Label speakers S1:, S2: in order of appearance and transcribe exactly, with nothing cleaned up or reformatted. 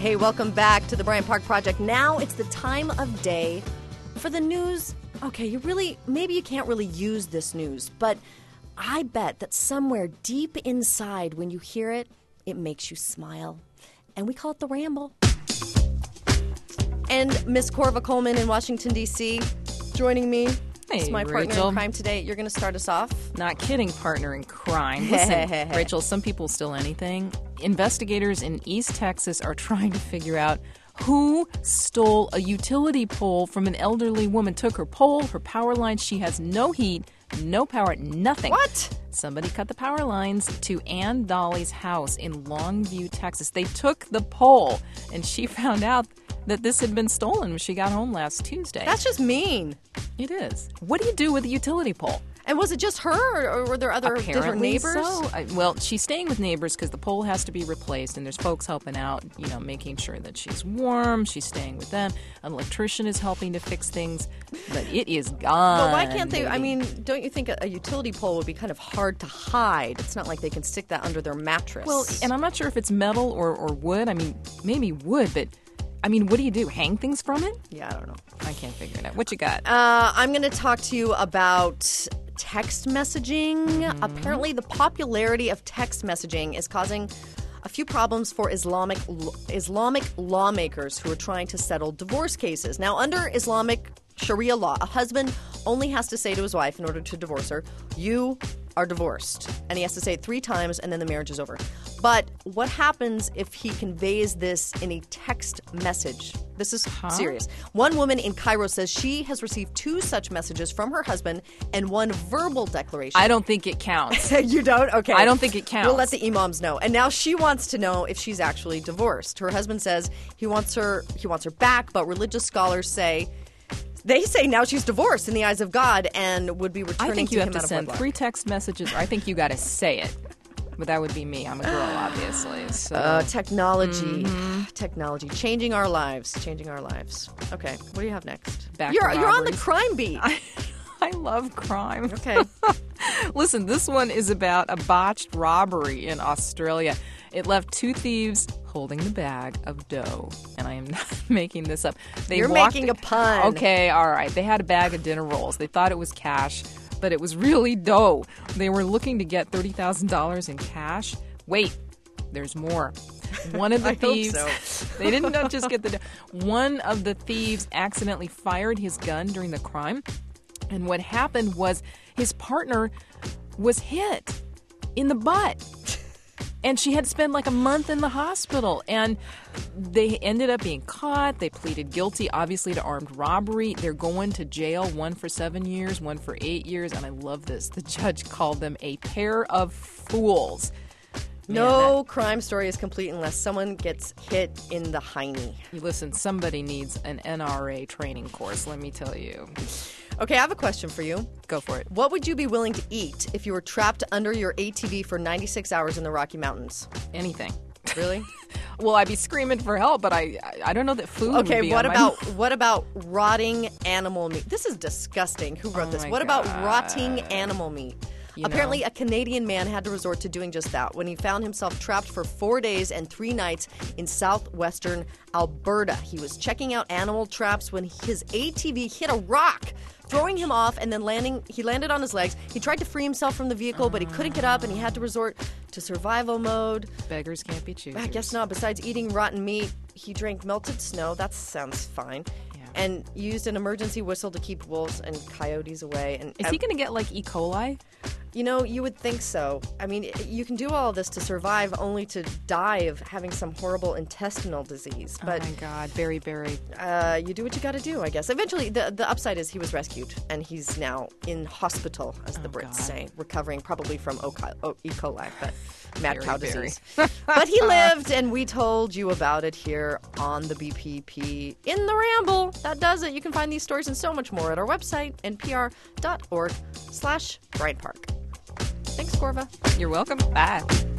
S1: Hey, welcome back to the Bryant Park Project. Now it's the time of day for the news. Okay, you really, maybe you can't really use this news, but I bet that somewhere deep inside when you hear it, it makes you smile. And we call it the Ramble. And Miss Corva Coleman in Washington, D C, joining me.
S2: Hey,
S1: It's my partner
S2: Rachel.
S1: in crime today. You're going to start us off.
S2: Not kidding, partner in crime. Listen, Rachel, some people steal anything. Investigators in East Texas are trying to figure out who stole a utility pole from an elderly woman. Took her pole, her power lines. She has no heat, no power, nothing.
S1: What?
S2: Somebody cut the power lines to Ann Dolly's house in Longview, Texas. They took the pole, and she found out that this had been stolen when she got home last Tuesday.
S1: That's just mean.
S2: It is. What do you do with a utility pole?
S1: And was it just her, or, or were there other different
S2: Apparently
S1: neighbors?
S2: so. I, well, she's staying with neighbors because the pole has to be replaced, and there's folks helping out, you know, making sure that she's warm. She's staying with them. An electrician is helping to fix things, but it is gone.
S1: But why can't they?
S2: baby.
S1: I mean, don't you think a, a utility pole would be kind of hard to hide? It's not like they can stick that under their mattress.
S2: Well, and I'm not sure if it's metal or, or wood. I mean, maybe wood, but I mean, what do you do? Hang things from it?
S1: yeah, I don't know.
S2: I can't figure it out. What you got?
S1: Uh, I'm going to talk to you about text messaging.
S2: Mm-hmm.
S1: Apparently, the popularity of text messaging is causing a few problems for Islamic Islamic lawmakers who are trying to settle divorce cases. Now, under Islamic Sharia law, a husband only has to say to his wife in order to divorce her, "You are divorced." And he has to say it three times, and then the marriage is over. But what happens if he conveys this in a text message? This is
S2: Huh?
S1: serious. One woman in Cairo says she has received two such messages from her husband and one verbal declaration.
S2: I don't think it counts.
S1: You don't? Okay.
S2: I don't think it counts.
S1: We'll let the imams know. And now she wants to know if she's actually divorced. Her husband says he wants her he wants her back, but religious scholars say they say now she's divorced in the eyes of God and would be returning
S2: I think
S1: to
S2: you
S1: him
S2: have to
S1: out of
S2: send
S1: wedlock.
S2: three text messages. I think you got to say it. But that would be me. I'm a girl, obviously. So.
S1: Uh, technology,
S2: Mm-hmm.
S1: technology, changing our lives, changing our lives. Okay, what do you have next?
S2: Back
S1: you're you're on the
S2: robberies.
S1: crime beat.
S2: I, I love crime.
S1: Okay.
S2: Listen, this one is about a botched robbery in Australia. It left two thieves holding the bag of dough. And I am not making this up. They
S1: You're
S2: walked-
S1: making a pun.
S2: Okay, all right. They had a bag of dinner rolls. They thought it was cash, but it was really dough. They were looking to get thirty thousand dollars in cash. Wait, there's more. One of the
S1: I hope
S2: thieves,
S1: so.
S2: they didn't not just get the dough. One of the thieves accidentally fired his gun during the crime. And what happened was his partner was hit in the butt. And she had to spend like a month in the hospital. And they ended up being caught. They pleaded guilty, obviously, to armed robbery. They're going to jail, one for seven years, one for eight years. And I love this. The judge called them a pair of fools. Man,
S1: No crime story is complete unless someone gets hit in the hiney.
S2: that- listen, somebody needs an N R A training course, let me tell you.
S1: Okay, I have a question for you.
S2: Go for it.
S1: What would you be willing to eat if you were trapped under your A T V for ninety-six hours in the Rocky Mountains?
S2: Anything.
S1: Really?
S2: Well, I'd be screaming for help, but I I don't know that food would
S1: Okay,
S2: be
S1: what
S2: on
S1: about
S2: my...
S1: what about rotting animal meat? This is disgusting. Who wrote
S2: Oh
S1: this?
S2: my
S1: What about
S2: God.
S1: rotting animal meat?
S2: You
S1: Apparently,
S2: know.
S1: a Canadian man had to resort to doing just that when he found himself trapped for four days and three nights in southwestern Alberta. He was checking out animal traps when his A T V hit a rock, throwing him off, and then landing. He landed on his legs. He tried to free himself from the vehicle, but he couldn't get up, and he had to resort to survival mode.
S2: Beggars can't be choosers.
S1: I guess not. Besides eating rotten meat, he drank melted snow. That sounds fine.
S2: Yeah.
S1: And used an emergency whistle to keep wolves and coyotes away. And
S2: Is he going to get like E. coli?
S1: You know, you would think so. I mean, you can do all this to survive only to die of having some horrible intestinal disease. But
S2: oh my God, very, very.
S1: uh, you do what you got to do, I guess. Eventually, the the upside is he was rescued, and he's now in hospital, as the
S2: Oh,
S1: Brits
S2: God.
S1: say, recovering probably from O. co- O- E. coli, but mad
S2: Very,
S1: cow
S2: very.
S1: disease. But he lived, and we told you about it here on the B P P in the Ramble. That does it. You can find these stories and so much more at our website, n p r dot org slash Bryant Park. Thanks, Corva.
S2: You're welcome. Bye.